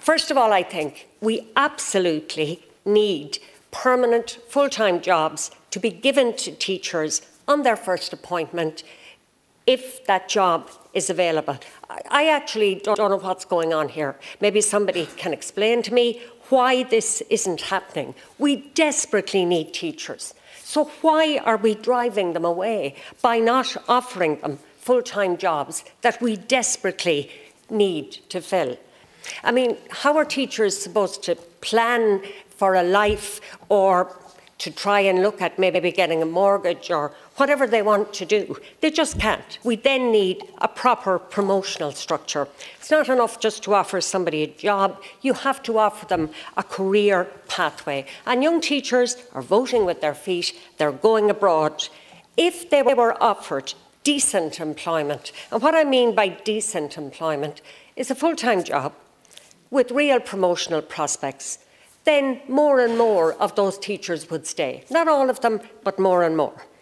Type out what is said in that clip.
First of all, I think we absolutely need permanent full-time jobs to be given to teachers on their first appointment if that job is available. I actually don't know what's going on here. Maybe somebody can explain to me why this isn't happening. We desperately need teachers. So why are we driving them away by not offering them full-time jobs that we desperately need to fill? I mean, how are teachers supposed to plan for a life or to try and look at maybe getting a mortgage or whatever they want to do? They just can't. We then need a proper promotional structure. It's not enough just to offer somebody a job. You have to offer them a career pathway. And young teachers are voting with their feet. They're going abroad. If they were offered decent employment, and what I mean by decent employment is a full-time job with real promotional prospects, then more and more of those teachers would stay. Not all of them, but more and more.